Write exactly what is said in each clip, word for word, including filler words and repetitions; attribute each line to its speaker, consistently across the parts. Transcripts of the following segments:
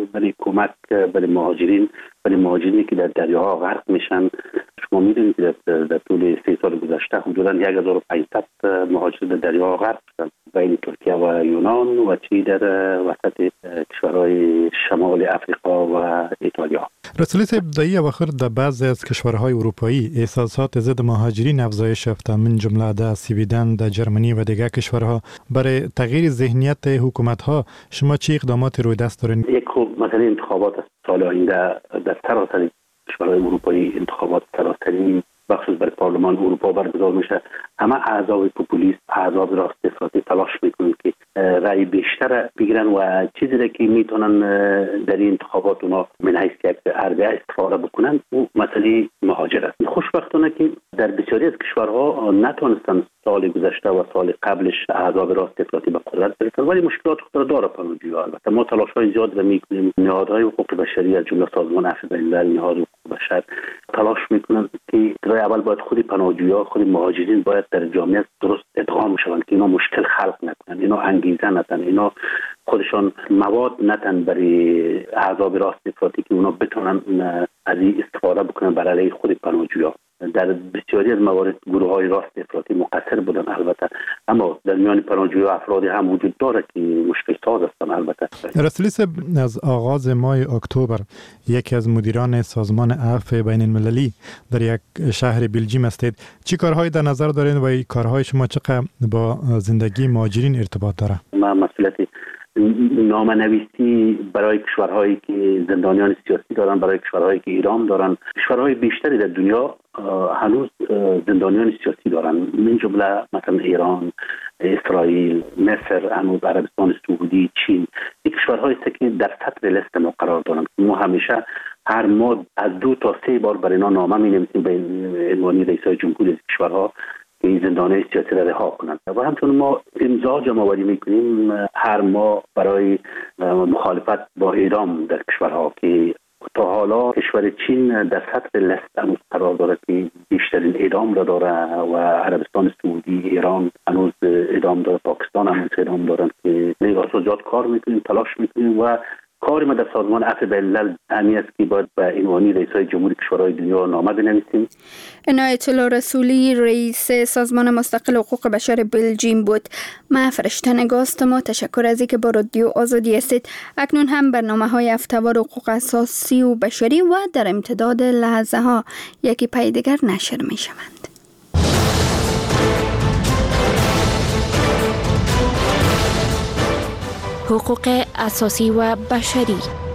Speaker 1: برای کمک برای مهاجرین برای مهاجرینی که در دریاها غرق میشن. شما میدونید که در, در طول سه سال گذشته حدوداً یک هزار و پانصد مهاجر در دریاها غرق شدن بین ترکیه و یونان و چی در وسط کشورهای شمال افریقا و ایتالیا.
Speaker 2: رسولی صاحب دایی اواخر در بعضی از کشورهای اروپایی احساسات ضد مهاجرین افزایش یافته، من جمله در سویدن، در جرمنی و دیگر کشورها. برای تغییر ذهنیت حکومت‌ها شما چه اقدامات روی دست دارین؟
Speaker 1: یک مثلا انتخابات سال آینده در سراسر کشورهای اروپایی انتخابات سراسری بخصوص برای پارلمان اروپا برگزار میشه. همه احزاب پوپولیست، احزاب راست افراطی تلاش میکنن که رأی بیشتر بگیرن و چیزی را که میتونن در این انتخابات اونا من حیث یک حربه استفاده بکنن او مسئله مهاجرت است. خوشبختانه که در بسیاری از کشورها نتونستن سال گذشته و سال قبلش احزاب راست افراطی به قدرت برسن، ولی مشکلات خود داره پناهجویان. البته ما تلاش‌های زیاد را میکنیم، نهادهای حقوق بشری از جمله سازمان عفو بین‌الملل، نهاد حقوق بشر تلاش میکنن که راه اول باید خود پناهجویان، خود مهاجرین باید در جامعه درست ادغام شوند که اینا مشکل خلق نکنن، اینا انگیزه نتن، اینا خودشان مواد نتن برای احزاب راست افراطی که اونا بتونن از این استفاده بکنن برای علیه خود پناهجویان. در بسیاری از موارد گروه های راست افراطی مقصر بودن البته، اما در میان پناهجویان افرادی هم وجود داره که مشکل ساز هستن. البته
Speaker 2: رسولی صاحب، از آغاز ماه اکتبر یکی از مدیران سازمان عفو بین المللی در یک شهر بلژیم هستید. چی کارهایی در نظر دارین و این کارهای شما چقدر با زندگی مهاجرین ارتباط داره؟
Speaker 1: ما مسئله نامه‌نویسی برای کشورهایی که زندانیان سیاسی دارن، برای کشورهایی که ایران دارن، کشورهای بیشتری در دنیا هنوز زندانیان سیاسی دارن، من جمله مثلا ایران، اسرائیل، مصر، هنوز عربستان سعودی، چین. این کشورهایی است که در سطح لیست ما قرار دارن. ما همیشه هر ماه از دو تا سه بار برای اینا نامه می‌نویسیم به عنوان رئیس‌های جمهوری از کشورها که این زندانیان سیاسی را رها کنند و همچنین ما امضا جمع‌آوری می‌کنیم هر ماه برای مخالفت با اعدام در کشورها که تا حالا کشور چین در سطح لیست هنوز قرار دارد که بیشترین اعدام را داره و عربستان سعودی، ایران هنوز اعدام داره، پاکستان هنوز اعدام دارند که نگاه‌زاد کار می‌کنیم، تلاش می‌کنیم و کاری ما در سازمان عفو بین‌الملل همی است که باید به عنوان رئیس‌های جمهوری کشورهای دنیا نامه بنویسیم.
Speaker 3: عنایت الله رسولی، رئیس سازمان مستقل حقوق بشر بلژیم بود. ما فرشته نگاست ما تشکر از اینکه با رادیو آزادی هستید. اکنون هم برنامه‌های هفته‌وار حقوق اساسی و بشری و در امتداد لحظه ها یکی پای دیگر نشر می‌شوند. حقوق اساسی و بشری.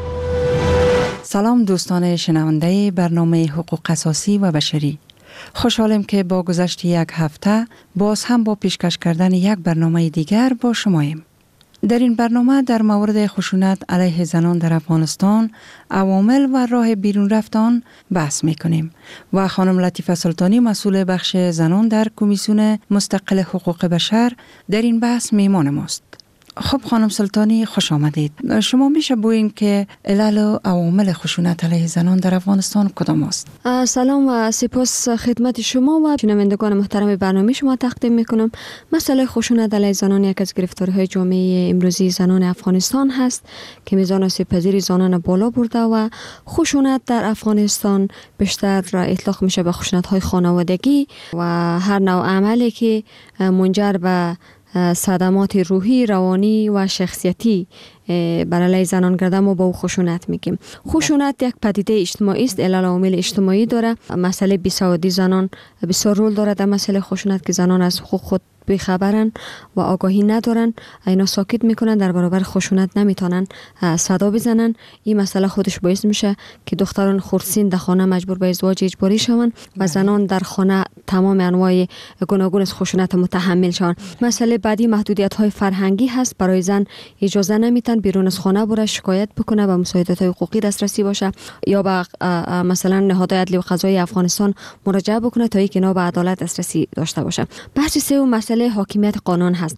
Speaker 4: سلام دوستان شنونده برنامه حقوق اساسی و بشری. خوشحالم که با گذشت یک هفته باز هم با پیشکش کردن یک برنامه دیگر با شماییم. در این برنامه در مورد خشونت علیه زنان در افغانستان، عوامل و راه بیرون رفتن بحث میکنیم و خانم لطیفه سلطانی، مسئول بخش زنان در کمیسیون مستقل حقوق بشر، در این بحث میهمان ماست. خب خانم سلطانی، خوش آمدید. شما میشه بگویین که علل و عوامل خشونت علیه زنان در افغانستان کدام است؟
Speaker 5: سلام و سپاس خدمت شما و شنوندگان محترم برنامه شما تقدیم میکنم. مسئله خشونت علیه زنان یک از گرفتاری‌های جامعه امروزی زنان افغانستان هست که میزان آسیب‌پذیری زنان بالا برده و خشونت در افغانستان بیشتر اطلاق میشه به خشونت‌های خانوادگی و هر نوع عملی که منجر به صدمات روحی، روانی و شخصیتی بر علیه زنان گرده ما با او خشونت میگیم. خشونت یک پدیده اجتماعی است، علل عوامل اجتماعی داره. مسئله بیسوادی زنان بسیار رول داره در مسئله خشونت که زنان از حقوق خود بیخبرن و آگاهی ندارن، اینا ساکت میکنن، در برابر خشونت نمیتونن صدا بزنن. این مسئله خودش باعث میشه که دختران خردسین در خانه مجبور به ازدواج اجباری شوند و زنان در خانه تمام انواع گوناگون از خشونت متحمل شوند. مسئله بعدی محدودیت های فرهنگی هست. برای زن اجازه نمیتن بیرون از خانه بره شکایت بکنه و مساعدت های حقوقی دسترسی باشه یا به مثلا نهادهای عدلی و قضایی افغانستان مراجعه بکنه تا اینکه اینا به عدالت دسترسی داشته باشه. بحث سوم مسئله حاکمیت قانون هست.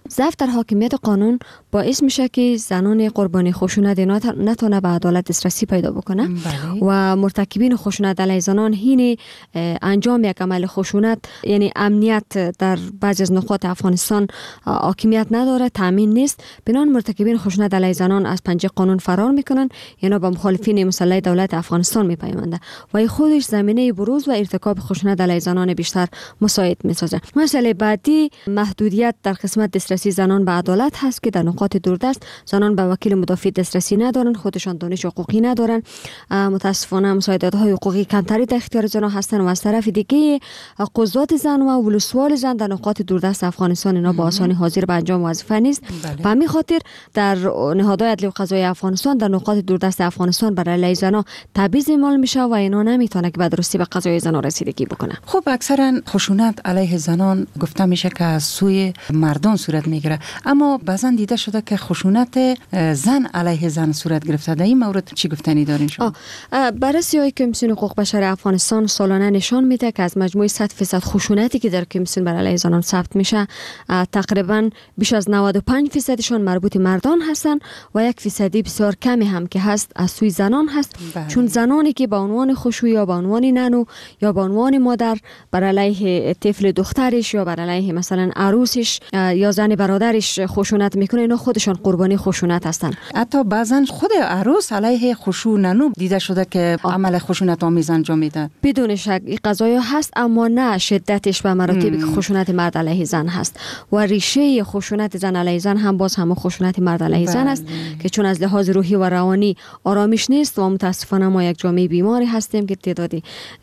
Speaker 5: ضعف در حاکمیت قانون باعث میشه که زنان قربانی خشونت نتونه به عدالت دسترسی پیدا بکنه و مرتکبین خشونت علیه زنان هین انجام یک عمل خشونت، یعنی امنیت در بعضی از نقاط افغانستان حاکمیت نداره، تامین نیست، بنان مرتکبین خشونت علیه زنان از پنجه قانون فرار میکنن، یعنی با مخالفین مسلح دولت افغانستان میپیونده و این خودش زمینه بروز و ارتکاب خشونت علیه زنان بیشتر مساعد میسازه. مسئله بعدی محدودیت در قسمت دسترسی زنان به عدالت هست که در نقاط دوردست زنان به وکیل مدافع دسترسی ندارن، خودشان دانش حقوقی ندارن، متاسفانه مساعدت‌های حقوقی کمتری در اختیار زنان هستن و از طرف دیگه قضات زن و ولسوال زن در نقاط دوردست افغانستان اینا با آسانی حاضر به انجام وظیفه نیست. به همین خاطر در نهادهای عدلی و قضایی افغانستان در نقاط دوردست افغانستان برای علیه زنان تبعیض اعمال میشه و اینا نمیتونه که به درستی به قضای زنان رسیدگی بکنه.
Speaker 4: خب اکثرا خشونت علیه زنان گفته میشه که از سوی مردان صورت میگیره، اما بعضا دیده شده که خشونت زن علیه زن صورت گرفته. در این مورد چی گفتنی دارین شما؟
Speaker 5: بررسی‌های کمیسیون حقوق بشر افغانستان سالانه نشان میده که از مجموع صد درصد خشونتی که در کمیسیون بر علیه زنان ثبت میشه تقریبا بیش از نود و پنج درصدشون مربوط مردان هستن و یک درصدی بسیار کمی هم که هست از سوی زنان هست. بله. چون زنانی که به عنوان خوشویی یا به عنوان ننو یا به عنوان مادر بر علیه طفل دخترش یا بر علیه مثلا عروسش یا زن برادرش خشونت میکنه، اینا خودشان قربانی خشونت هستن.
Speaker 4: حتی بعضن خود عروس علیه خوشو ننو دیده شده که آه. عمل خشونت آمیز انجام میده.
Speaker 5: بدون شک این قضایا هست، اما نه شدتش به مراتبی که خشونت مرد علیه زن هست و ریشه خشونت زن علیه زن هم باز هم خشونت مرد علیه زن است که چون از لحاظ روحی و روانی آرامش نیست و متاسفانه ما یک جامعه بیماری هستیم که تعدادی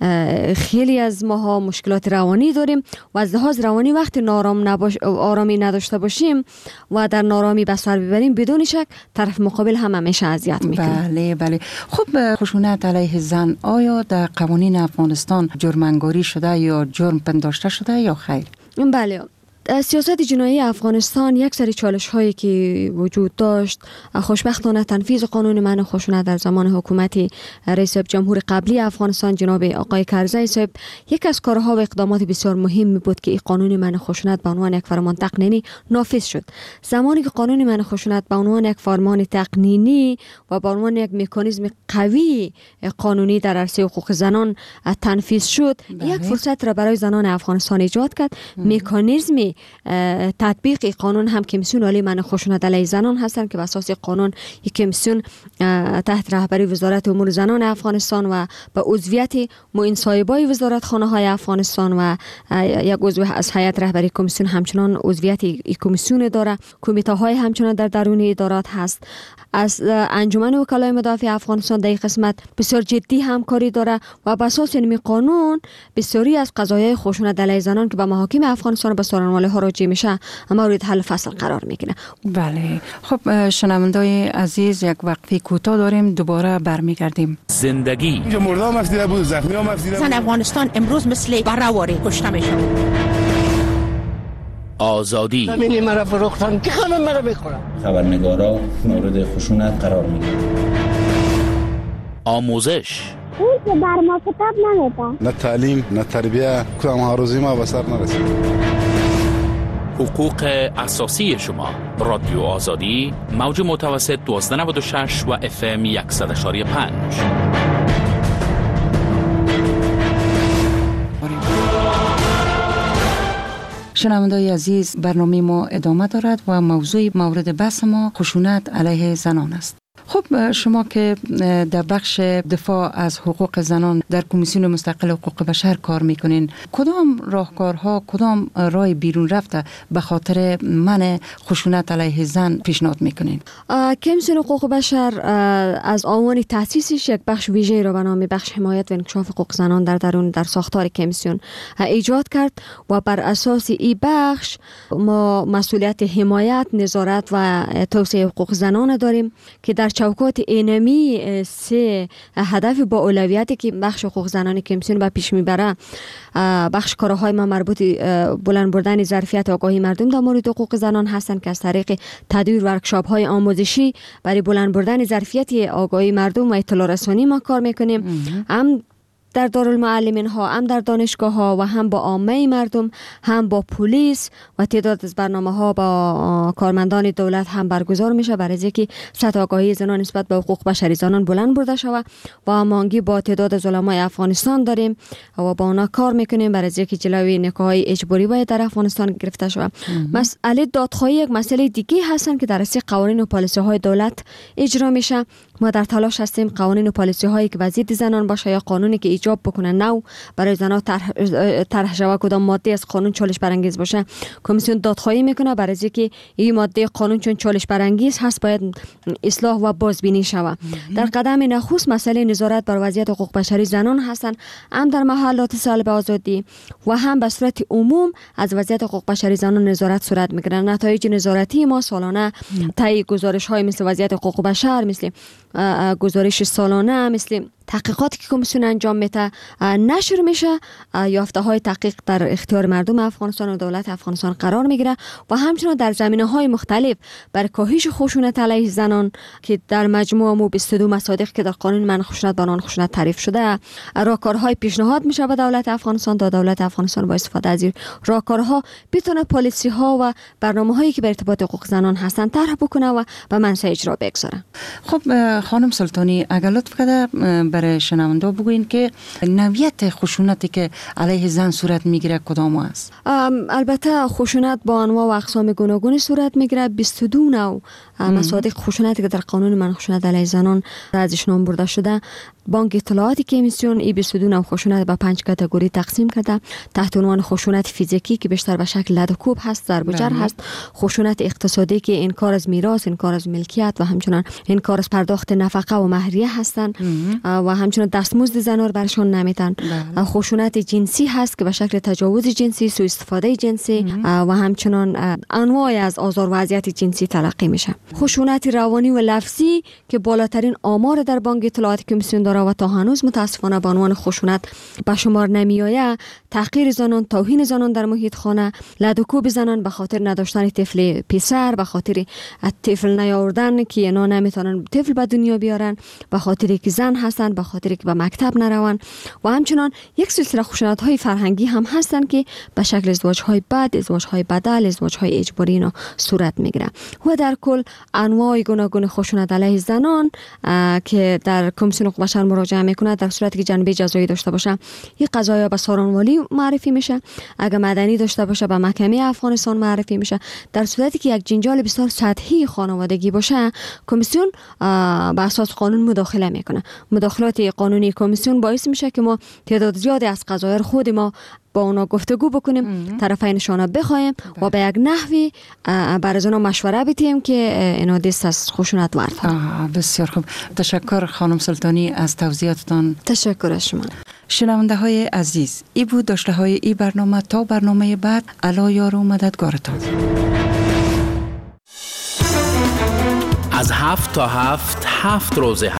Speaker 5: خیلی از ماها مشکلات روانی داریم و از لحاظ روانی وقتی نارام نباش آرامی نداشته باشیم و در نارامی به سر ببریم بدون شک طرف مقابل هم همیشه اذیت میکنه.
Speaker 4: بله بله. خب خشونت علیه زن آیا در قوانین افغانستان جرم‌انگاری شده یا جرم پنداشته شده یا خیر؟
Speaker 5: بله. سیاست جنایی افغانستان یک سری چالش هایی که وجود داشت، خوشبختانه تنفیذ قانون منع خشونت در زمان حکومت رئیس جمهور قبلی افغانستان جناب آقای کرزی صاحب یک از کارها و اقدامات بسیار مهمی بود که این قانون منع خشونت به عنوان یک فرمان تقنینی نافذ شد. زمانی که قانون منع خشونت به عنوان یک فرمان تقنینی و به عنوان یک مکانیزم قوی قانونی در عرصه حقوق زنان تنفیذ شد، بله. یک فرصت را برای زنان افغانستان ایجاد کرد. مکانیزمی تطبیق قانون هم کمیسیون عالی منع خشونت علیه زنان هستند که بر اساس قانون یک کمیسیون تحت رهبری وزارت امور زنان افغانستان و به عضویت معین صاحبای وزارتخانه های افغانستان و یک عضو از هیئت رهبری کمیسیون همچنان عضویت این کمیسیون داره. کمیته های همچنان در درون ادارات هست. از انجمن وکلای مدافع افغانستان در این قسمت بسیار جدی همکاری داره و بر اساس این قانون بسیاری از قضایای خشونت علیه زنان که به محاکم افغانستان به سارنواله ها راجع میشه مورد حل فصل قرار میگیره.
Speaker 4: بله. خب شنوندای عزیز یک وقفه کوتاه داریم، دوباره برمیگردیم.
Speaker 6: زندگی
Speaker 7: اینجا مرده هم افزیده بود، زخمی هم افزیده بود.
Speaker 6: زن افغانستان امروز مثل برآوری کشته میشه. آزادی
Speaker 8: همینی مرا فروختن که خانم مرا بخورم.
Speaker 9: خبرنگارا مورد خشونت قرار میگیرن.
Speaker 6: آموزش
Speaker 10: اون که بر ما کتاب نمیده.
Speaker 7: نه تعلیم نه تربیه، کدام هاروزی ما به سر نرسید.
Speaker 6: حقوق اساسی شما. رادیو آزادی موج متوسط دوازده نود و شش و اف ام صد و یک و پنج.
Speaker 4: شنوندای عزیز، برنامه ما ادامه دارد و موضوع مورد بحث ما خشونت علیه زنان است. خب شما که در بخش دفاع از حقوق زنان در کمیسیون مستقل حقوق بشر کار میکنین، کدام راهکارها، کدام راه بیرون رفته به خاطر منع خشونت علیه زن پیشنهاد میکنین؟
Speaker 5: کمیسیون حقوق بشر از آوان تأسیسش یک بخش ویژه را به نام بخش حمایت و انکشاف حقوق زنان در درون در ساختار کمیسیون ایجاد کرد و بر اساس این بخش ما مسئولیت حمایت، نظارت و توسعه حقوق زنان داریم که در چوکات اینمی سه هدف با اولویتی که بخش حقوق زنان کمیسیون به پیش میبره، بخش کارهای ما مربوط بلند بردن ظرفیت آگاهی مردم در مورد حقوق زنان هستند که از طریق تدویر ورکشاپ های آموزشی برای بلند بردن ظرفیت آگاهی مردم و اطلاع رسانی ما کار میکنیم. هم در دارالمعلمین ها، هم در دانشگاه ها و هم با عامه مردم، هم با پلیس و تعداد از برنامه ها با کارمندان دولت هم برگزار میشه برای اینکه سطح آگاهی زنان نسبت به حقوق بشری زنان بلند برده شود. و همانگی با تعداد از علمای افغانستان داریم و با اونا کار میکنیم برای اینکه جلوی نکاح‌های اجباری باید در افغانستان گرفته شود. مسئله دادخواهی یک مسئله دیگه هستن که در اصل قوانین و پالیسی های دولت اجرا میشه. ما در تلاش هستیم قوانین و پالیسی هایی که وضعیت زنان باشه یا قانونی که ایجاب بکنه نو برای زنان طرح شود، کدام ماده از قانون چالش برانگیز باشه کمیسیون دادخواهی میکنه برای اینکه این ماده قانون چون چالش برانگیز هست باید اصلاح و بازبینی شود. در قدم نخست مسئله نظارت بر وضعیت حقوق بشری زنان هستن، هم در محلات سالب آزادی و هم به صورت عموم از وضعیت حقوق بشری زنان نظارت صورت میگیره. نتایج نظارتی ما سالانه طی گزارش های مثل وضعیت حقوق بشر، مثل گزارش سالانه، مثل تحقیقاتی که کمیسیون انجام میده نشر میشه. یافته های تحقیق در اختیار مردم افغانستان و دولت افغانستان قرار میگیره و همچنین در زمینه های مختلف برای کاهش خشونت علیه زنان که در مجموع مو بیست و دو مصادیق که در قانون منع خشونت با نان خشونت تعریف شده راهکارهای پیشنهاد میشه به دولت افغانستان تا دولت افغانستان با استفاده از این راهکارها بتونه پالیسی ها و برنامه هایی که به ارتباط حقوق زنان هستن طرح بکنه و به منصه اجرا بگذاره.
Speaker 4: خب خانم سلطانی، اگر لطف کنید برای شنونده بگوین که نوعیت خشونتی که علیه زن صورت میگیره کدام است؟
Speaker 5: البته خشونت با انواع و اقسام گوناگونی صورت میگیره. بیست و دو نوع مصادیق خشونتی که در قانون منع خشونت علیه زنان ازش نام برده شده. بانک اطلاعات کمیسیون ای بیست و دو نوع خشونت به پنج کاتگوری تقسیم کرده تحت عنوان خشونت فیزیکی که بیشتر به شکل لد و کوب هست، ضرب و جرح هست، خشونت اقتصادی که انکار از میراث، انکار از ملکیت و همچنین انکار از پرداخت نفقه و مهریه هستند و همچنین دستمزد زنان برشان نمیدن. خشونت جنسی هست که به شکل تجاوز جنسی، سوء استفاده جنسی و همچنین انواع از آزار و اذیت جنسی تلقی میشه. خشونت روانی و لفظی که بالاترین آمار در بانک اطلاعات کمیسیون داره و تا هنوز متاسفانه به عنوان خشونت به شمار نمی آید. تحقیر زنان، توهین زنان در محیط خانه، لد و کوب زنان به خاطر نداشتن طفل پسر، به خاطر طفل نیاوردن که اینا نمیتونن طفل به دنیا بیارن، به خاطر که زن هستن، به خاطر که به مکتب نرون و همچنان یک سلسله خشونت های فرهنگی هم هستن که به شکل ازدواج های بد، ازدواج های بدل، ازدواج های اجباری اینا صورت میگیره. و در کل انواع گوناگون خشونت علیه زنان که در کمیسیون حقوق بشر مراجعه میکنه در صورتی که جنبه جزایی داشته باشه این قضایا به سارانوالی معرفی میشه، اگر مدنی داشته باشه به محکمه افغانستان معرفی میشه. در صورتی که یک جنجال بسیار سطحی خانوادگی باشه کمیسیون به اساس قانون مداخله میکنه. مداخلات قانونی کمیسیون باعث میشه که ما تعداد زیادی از قضایا خود ما با اونا گفتگو بکنیم، طرفینشان بخوایم و به یک نحوی برای اونا مشوره بدیم که اینا دست از خشونت ورد.
Speaker 4: بسیار خوب، تشکر خانم سلطانی از توضیحاتتان.
Speaker 5: تشکر از شما.
Speaker 4: شنونده های عزیز، ای بود داشته های ای برنامه. تا برنامه بعد، الا یار و مددگارتان.
Speaker 6: از هفت تا هفت هفت روزه